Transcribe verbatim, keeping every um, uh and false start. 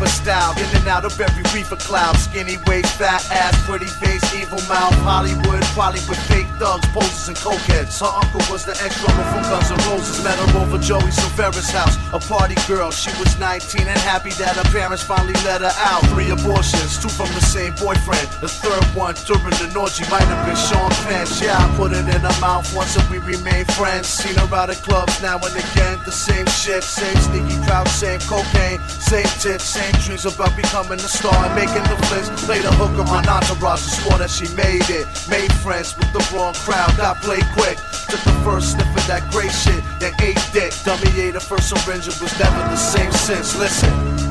diva style, in and out of every reefer cloud. Skinny waist, fat ass, pretty face, evil mouth. Hollywood, probably with fake thugs, poses and cokeheads. Her uncle was the ex-drummer from Guns N' Roses. Met her over Joey Silvera's house, a party girl. She was nineteen and happy that her parents finally let her out. Three abortions, two from the same boyfriend. The third one during the orgy might have been Sean Penn. Yeah, I put it in her mouth once and we remain friends. Seen her out at clubs now and again. The same shit, same sneaky crowd, same cocaine, same tits, same dreams about becoming a star and making the flicks. Played a hooker on Entourage and swore that she made it. Made friends with the wrong crowd, got played quick. Took the first sniff of that great shit, then ate dick. Dummy ate the first syringe and was never the same since. Listen.